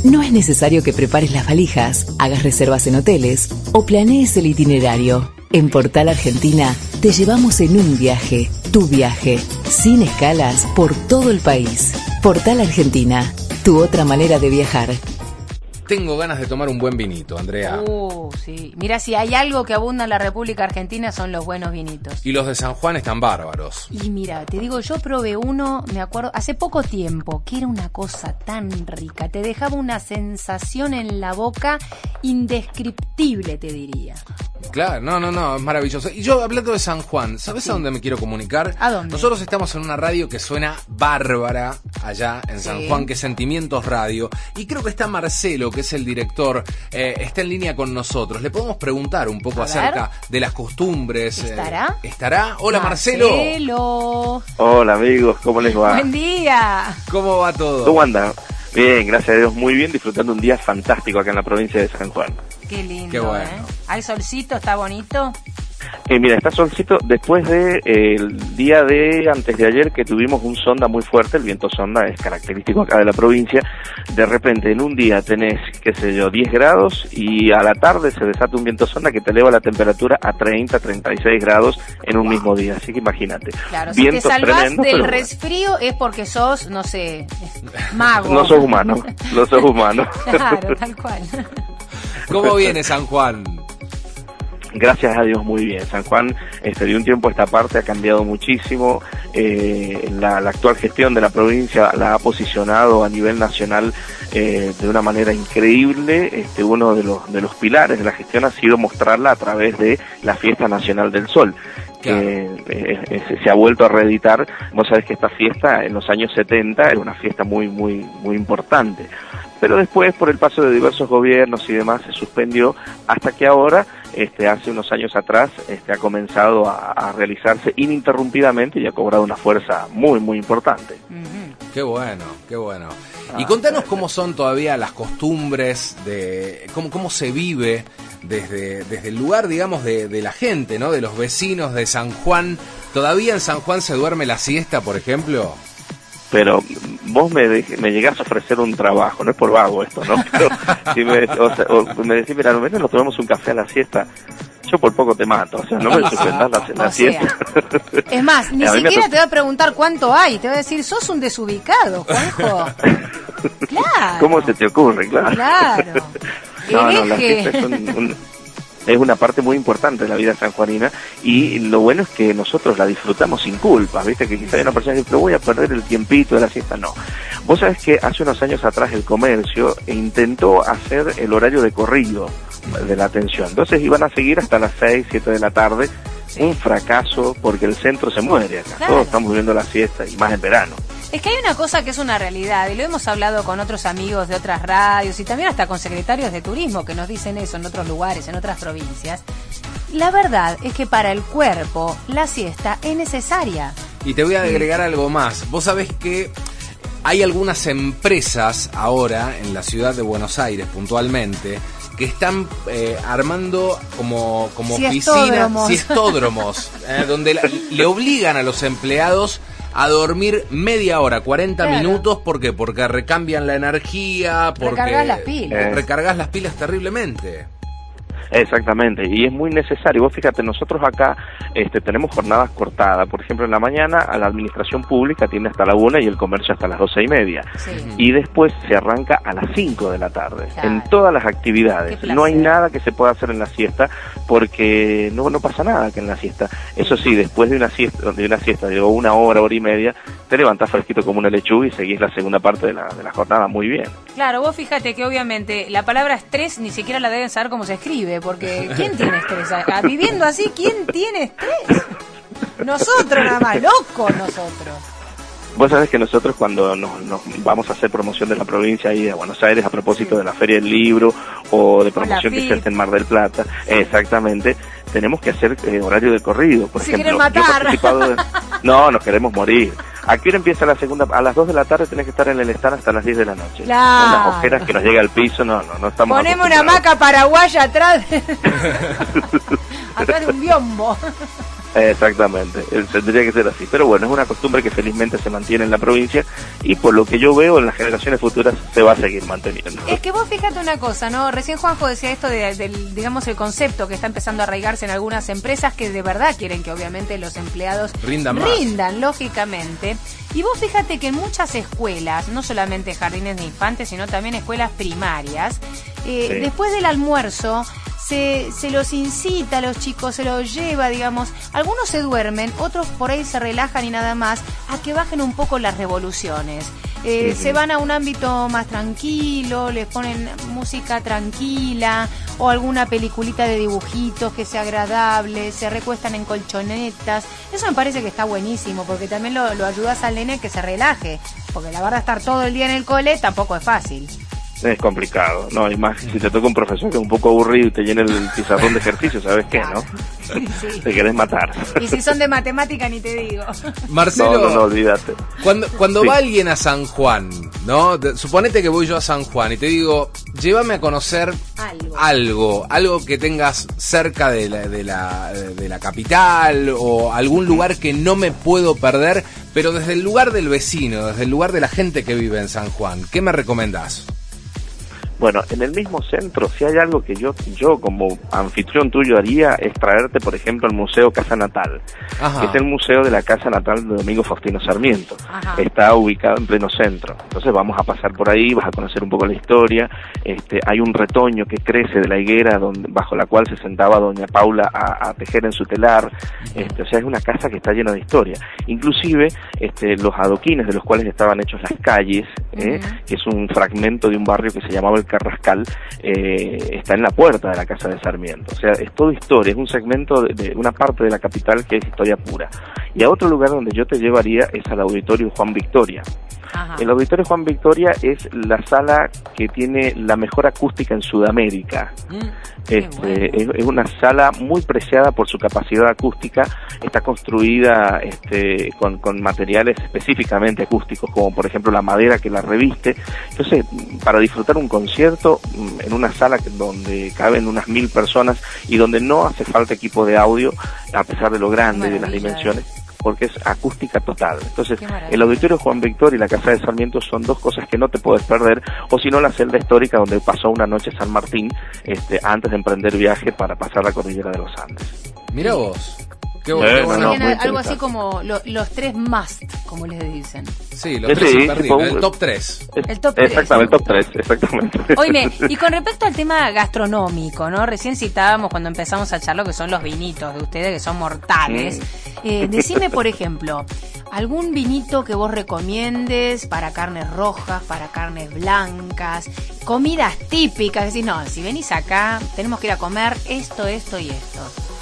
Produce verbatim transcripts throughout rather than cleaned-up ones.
No es necesario que prepares las valijas, hagas reservas en hoteles o planees el itinerario. En Portal Argentina te llevamos en un viaje, tu viaje, sin escalas por todo el país. Portal Argentina, tu otra manera de viajar. Tengo ganas de tomar un buen vinito, Andrea. Uh, sí. Mira, si hay algo que abunda en la República Argentina son los buenos vinitos. Y los de San Juan están bárbaros. Y mira, te digo, yo probé uno, me acuerdo, hace poco tiempo, que era una cosa tan rica. Te dejaba una sensación en la boca indescriptible, te diría. Claro, no, no, no, es maravilloso. Y yo, hablando de San Juan, ¿sabes sí. a dónde me quiero comunicar? ¿A dónde? Nosotros estamos en una radio que suena bárbara allá en sí. San Juan, que es Sentimientos Radio. Y creo que está Marcelo, que es el director, eh, está en línea con nosotros. Le podemos preguntar un poco a acerca ver. de las costumbres. ¿Estará? Eh, ¿Estará? Hola, Marcelo. Marcelo. Hola, amigos, ¿cómo les va? Buen día. ¿Cómo va todo? ¿Cómo anda? Bien, gracias a Dios, muy bien, disfrutando un día fantástico acá en la provincia de San Juan. Qué lindo, Qué bueno. ¿eh? ¿Hay solcito? ¿Está bonito? Eh, mira, está solcito después de eh, el día de antes de ayer que tuvimos un sonda muy fuerte. El viento sonda es característico acá de la provincia. De repente en un día tenés, qué sé yo, diez grados y a la tarde se desata un viento sonda que te eleva la temperatura a treinta, treinta y seis grados en un wow. mismo día. Así que imagínate. Claro, si te salvás del resfrío es porque sos, no sé, mago. No sos humano, no sos humano. Claro, tal cual. ¿Cómo viene San Juan? Gracias a Dios, muy bien. San Juan, este, de un tiempo a esta parte ha cambiado muchísimo. Eh, la, la actual gestión de la provincia la ha posicionado a nivel nacional eh, de una manera increíble. Este, uno de los de los pilares de la gestión ha sido mostrarla a través de la Fiesta Nacional del Sol. Claro. Que eh, eh, se ha vuelto a reeditar. Vos sabés que esta fiesta en los años setenta era una fiesta muy muy muy importante, pero después por el paso de diversos gobiernos y demás se suspendió hasta que ahora, este, hace unos años atrás, este, ha comenzado a, a realizarse ininterrumpidamente y ha cobrado una fuerza muy muy importante. Uh-huh. Qué bueno, qué bueno. Y contanos cómo son todavía las costumbres, de cómo, cómo se vive desde, desde el lugar, digamos, de, de la gente, ¿no? De los vecinos de San Juan. ¿Todavía en San Juan se duerme la siesta, por ejemplo? Pero vos me, de, me llegás a ofrecer un trabajo, no es por vago esto, ¿no? Pero si me, o sea, o me decís, mira, al menos nos tomamos un café a la siesta, yo por poco te mato, o sea, no me suspendas la, la o siesta. Sea, es más, ni siquiera te voy a preguntar cuánto hay, te voy a decir, sos un desubicado, Juanjo. Claro. ¿Cómo se te ocurre? Claro. Claro. No, no, la fiesta es un, un, es una parte muy importante de la vida sanjuanina y lo bueno es que nosotros la disfrutamos sin culpas, ¿viste? Que quizá hay una persona que dice, pero voy a perder el tiempito de la siesta. No. Vos sabés que hace unos años atrás el comercio intentó hacer el horario de corrido de la atención. Entonces iban a seguir hasta las seis, siete de la tarde. Un fracaso porque el centro se muere acá. Claro. Todos estamos viviendo la siesta y más en verano. Es que hay una cosa que es una realidad, y lo hemos hablado con otros amigos de otras radios y también hasta con secretarios de turismo que nos dicen eso en otros lugares, en otras provincias. La verdad es que para el cuerpo la siesta es necesaria. Y te voy a agregar algo más. Vos sabés que hay algunas empresas ahora en la ciudad de Buenos Aires puntualmente que están eh, armando como, como oficinas, siestódromos, eh, donde la, le obligan a los empleados a dormir media hora, cuarenta claro. minutos, ¿por qué? Porque recambian la energía, porque recargas las pilas. Eh. Recargas las pilas terriblemente. Exactamente, y es muy necesario. Vos fíjate, nosotros acá este, tenemos jornadas cortadas. Por ejemplo, en la mañana a la administración pública atiende hasta la una y el comercio hasta las doce y media. Sí. Y después se arranca a las cinco de la tarde, claro. en todas las actividades. No hay nada que se pueda hacer en la siesta porque no no pasa nada que en la siesta. Eso sí, después de una siesta de una siesta de una hora, hora y media, te levantás fresquito como una lechuga y seguís la segunda parte de la, de la jornada muy bien. Claro, vos fíjate que obviamente la palabra estrés ni siquiera la deben saber cómo se escribe, porque ¿quién tiene estrés? Ah, viviendo así, ¿quién tiene estrés? Nosotros nada más, locos nosotros. Vos sabés que nosotros cuando nos, nos vamos a hacer promoción de la provincia ahí de Buenos Aires a propósito sí. de la Feria del Libro o de promoción que se hace en Mar del Plata, exactamente, tenemos que hacer eh, horario de corrido, por si ejemplo. Matar. Yo he participado de... No, nos queremos morir. ¿A qué hora empieza la segunda? A las dos de la tarde tenés que estar en el stand hasta las diez de la noche. Claro. Unas ojeras que nos llega al piso, no, no, no estamos Ponemos una hamaca paraguaya atrás de... atrás de un biombo. Exactamente, tendría que ser así, pero bueno, es una costumbre que felizmente se mantiene en la provincia y por lo que yo veo en las generaciones futuras se va a seguir manteniendo. Es que vos fíjate una cosa, ¿no? Recién Juanjo decía esto de, del, digamos, el concepto que está empezando a arraigarse en algunas empresas que de verdad quieren que obviamente los empleados rindan más. Rindan, lógicamente. Y vos fíjate que en muchas escuelas, no solamente jardines de infantes, sino también escuelas primarias, eh, sí. después del almuerzo se, se los incita a los chicos, se los lleva, digamos, algunos se duermen, otros por ahí se relajan y nada más, a que bajen un poco las revoluciones. Eh, sí. Se van a un ámbito más tranquilo, les ponen música tranquila o alguna peliculita de dibujitos que sea agradable, se recuestan en colchonetas. Eso me parece que está buenísimo porque también lo, lo ayudas al nene que se relaje, porque la verdad estar todo el día en el cole tampoco es fácil. Es complicado, no, y más si te toca un profesor que es un poco aburrido y te llena el pizarrón de ejercicio, ¿sabes qué, no? Sí, sí. Te querés matar. Y si son de matemática ni te digo. Marcelo, no, no, no, olvídate. Cuando, cuando sí. va alguien a San Juan, ¿no? Suponete que voy yo a San Juan y te digo, llévame a conocer algo, algo, algo que tengas cerca de la, de la, de la capital o algún lugar que no me puedo perder, pero desde el lugar del vecino, desde el lugar de la gente que vive en San Juan, ¿qué me recomendás? Bueno, en el mismo centro, si hay algo que yo yo como anfitrión tuyo haría, es traerte, por ejemplo, al Museo Casa Natal, Ajá. que es el museo de la casa natal de Domingo Faustino Sarmiento. Ajá. Está ubicado en pleno centro. Entonces vamos a pasar por ahí, vas a conocer un poco la historia. Este, hay un retoño que crece de la higuera donde, bajo la cual se sentaba doña Paula a, a tejer en su telar. Este, o sea, es una casa que está llena de historia. Inclusive, este, los adoquines de los cuales estaban hechos las calles, eh, uh-huh. que es un fragmento de un barrio que se llamaba el Carrascal, eh, está en la puerta de la casa de Sarmiento. O sea, es todo historia, es un segmento de, de una parte de la capital que es historia pura. Y a otro lugar donde yo te llevaría es al Auditorio Juan Victoria. Ajá. El Auditorio Juan Victoria es la sala que tiene la mejor acústica en Sudamérica. Mm, este, bueno. es, es una sala muy preciada por su capacidad acústica. Está construida este, con, con materiales específicamente acústicos, como por ejemplo la madera que la reviste. Entonces, para disfrutar un concierto en una sala donde caben unas mil personas y donde no hace falta equipo de audio, a pesar de lo grande y de las dimensiones, porque es acústica total. Entonces, el Auditorio Juan Victoria y la Casa de Sarmiento son dos cosas que no te puedes perder, o si no, la celda histórica donde pasó una noche San Martín este, antes de emprender viaje para pasar la cordillera de los Andes. Mira vos. Qué bueno, eh, qué bueno. No, algo así como lo, los tres must, como les dicen. Sí, los tres sí, imperdibles, el top tres. El top tres. Exactamente, el top tres, exactamente. Oíme, y con respecto al tema gastronómico, ¿no? Recién citábamos cuando empezamos a charlar que son los vinitos de ustedes, que son mortales. Mm. Eh, decime, por ejemplo, algún vinito que vos recomiendes para carnes rojas, para carnes blancas, comidas típicas, decís, no, si venís acá, tenemos que ir a comer esto, esto y esto.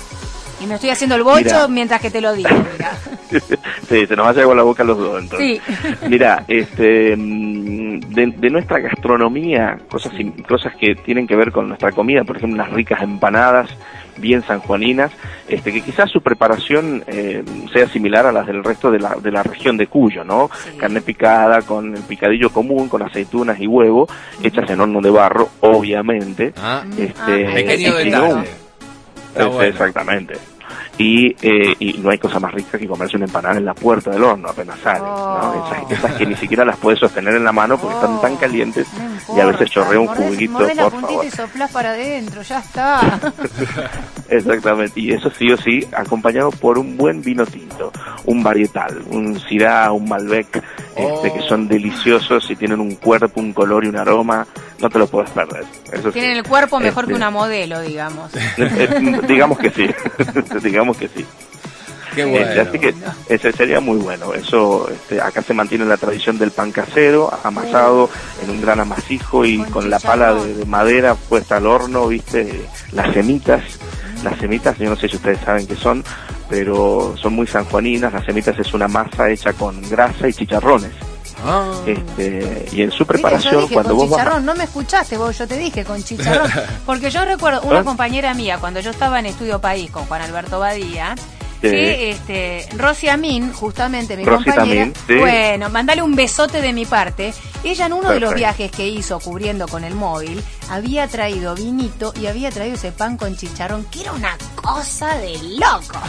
Y me estoy haciendo el bocho Mirá. mientras que te lo digo, mira. Sí, se nos va a llevar la boca a los dos, entonces. Sí. Mira, este, de, de nuestra gastronomía, cosas, cosas que tienen que ver con nuestra comida, por ejemplo, unas ricas empanadas, bien sanjuaninas, este, que quizás su preparación eh, sea similar a las del resto de la, de la región de Cuyo, ¿no? Sí. Carne picada con el picadillo común, con aceitunas y huevo, mm. hechas en horno de barro, obviamente. Ah, este, ah, pequeño detalle. Es, bueno. Exactamente. Y, eh, y no hay cosa más rica que comerse una empanada en la puerta del horno apenas sale, oh. ¿no? Esas, esas que ni siquiera las puedes sostener en la mano porque oh. están tan calientes no y a veces chorrea un juguito, por la favor. Y soplás para adentro, ya está. Exactamente, y eso sí o sí, acompañado por un buen vino tinto, un varietal, un Syrah, un Malbec, oh. este, que son deliciosos y tienen un cuerpo, un color y un aroma, no te lo puedes perder. Eso tienen sí. el cuerpo mejor este, que una modelo, digamos. digamos que sí, digamos que sí. Qué bueno. Este, así que ese sería muy bueno. Eso, este, acá se mantiene la tradición del pan casero, amasado en un gran amasijo y con, con la pala de, de madera puesta al horno, viste, las semitas, las semitas, yo no sé si ustedes saben qué son, pero son muy sanjuaninas. Las semitas es una masa hecha con grasa y chicharrones. Ah. Este, y en su preparación, dije, cuando con vos chicharrón, vas... no me escuchaste vos, yo te dije con chicharrón, porque yo recuerdo una ¿Eh? compañera mía cuando yo estaba en Estudio País con Juan Alberto Badía, Sí. Que este, Rosy Amin, justamente mi Rosy compañera, Amin, sí. Bueno, mandale un besote de mi parte. Ella en uno Perfecto. de los viajes que hizo cubriendo con el móvil, había traído vinito y había traído ese pan con chicharrón, que era una cosa de loco.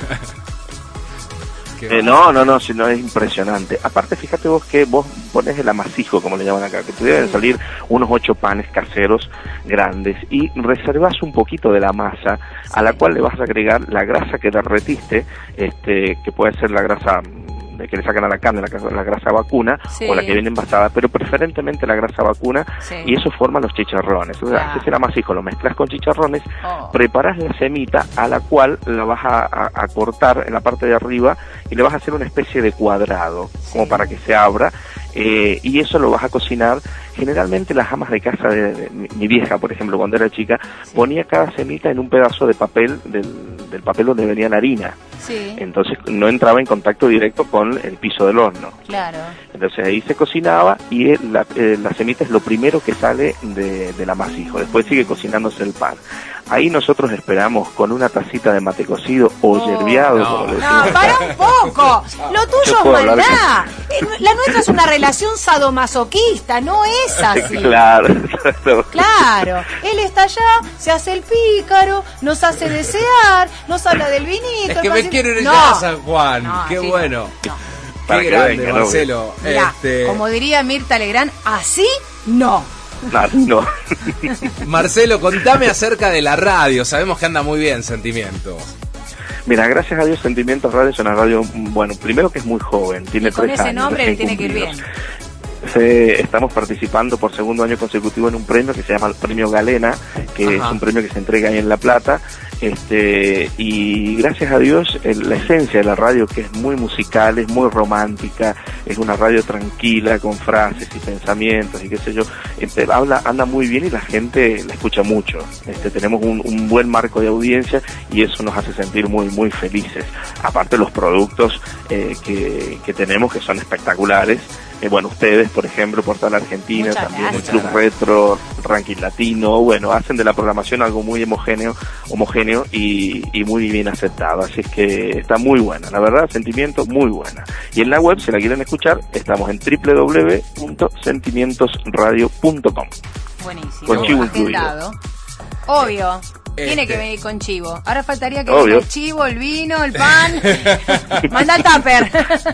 Eh, no, no, no, sino es impresionante. Aparte, fíjate vos que vos pones el amasijo, como le llaman acá, que te deben salir unos ocho panes caseros grandes y reservas un poquito de la masa, a la cual le vas a agregar la grasa que derretiste, este, que puede ser la grasa de que le sacan a la carne, la, la grasa vacuna, sí. o la que viene envasada, pero preferentemente la grasa vacuna, sí. y eso forma los chicharrones. O sea, haces el amasijo, lo mezclas con chicharrones, oh. preparas la semita a la cual la vas a, a, a cortar en la parte de arriba y le vas a hacer una especie de cuadrado, sí. como para que se abra, eh, y eso lo vas a cocinar. Generalmente las amas de casa de, de, de mi, mi vieja, por ejemplo, cuando era chica, sí. ponía cada semita en un pedazo de papel, del, del papel donde venía la harina. Sí. Entonces no entraba en contacto directo con el piso del horno. Claro. Entonces ahí se cocinaba y el, la, eh, la semita es lo primero que sale de, del amasijo. Después sigue cocinándose el pan. Ahí nosotros esperamos con una tacita de mate cocido o oh, yerbiado, no, como le decimos. No, para un poco. Lo tuyo es maldad. Con... La nuestra es una relación sadomasoquista, no es así. Claro, claro. Él está allá, se hace el pícaro, nos hace desear, nos habla del vinito. Es que me paci... quiero ir no. ya a San Juan. No, Qué sí, bueno. No. Qué que grande, venga, Marcelo. No, mirá, este... como diría Mirta Legrand, así no. No, no. Marcelo, contame acerca de la radio. Sabemos que anda muy bien Sentimientos. Mira, gracias a Dios Sentimientos Radio es una radio, bueno, primero que es muy joven, tiene y con tres ese años. nombre le tiene que ir bien. Se, estamos participando por segundo año consecutivo en un premio que se llama el Premio Galena, que Ajá. es un premio que se entrega ahí en La Plata, este y gracias a Dios el, la esencia de la radio, que es muy musical, es muy romántica, es una radio tranquila con frases y pensamientos y qué sé yo, este, habla anda muy bien y la gente la escucha mucho. Este, tenemos un, un buen marco de audiencia y eso nos hace sentir muy muy felices. Aparte los productos eh, que, que tenemos, que son espectaculares. Eh, bueno, ustedes, por ejemplo, Portal Argentina, Muchas también el gracias. Club Retro, Ranking Latino, bueno, hacen de la programación algo muy homogéneo, homogéneo y, y muy bien aceptado, así es que está muy buena, la verdad, Sentimiento muy buena. Y en la web, si la quieren escuchar, estamos en doble u doble u doble u punto sentimientos radio punto com. Buenísimo. Con chivo Agendado. Obvio. Este. Tiene que venir con chivo. Ahora faltaría que Obvio. venga el chivo, el vino, el pan. Manda el tupper.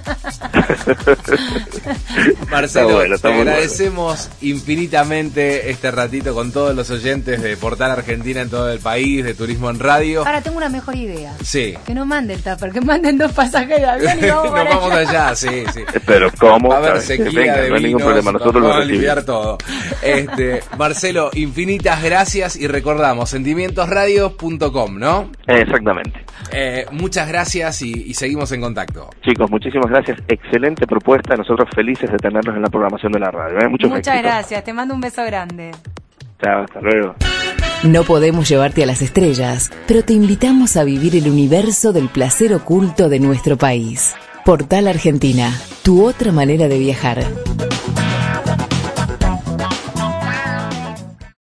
Marcelo, está bueno, está te muy agradecemos bueno. infinitamente este ratito con todos los oyentes de Portal Argentina en todo el país, de Turismo en Radio. Ahora tengo una mejor idea. Sí. Que no mande el tupper, que manden dos pasajes de avión y vamos, Nos vamos allá. allá, sí, sí. Pero ¿cómo? Va a haber sequía venga, de no hay ningún vinos, problema, nosotros vamos lo a aliviar recibimos. todo. Este, Marcelo, infinitas gracias y recordamos, sentimientos radio punto com, ¿no? Exactamente. Eh, muchas gracias y, y seguimos en contacto. Chicos, muchísimas gracias. Excelente propuesta. Nosotros felices de tenerlos en la programación de la radio. ¿eh? Muchos Muchas éxitos. gracias. Te mando un beso grande. Chao, hasta luego. No podemos llevarte a las estrellas, pero te invitamos a vivir el universo del placer oculto de nuestro país. Portal Argentina, tu otra manera de viajar.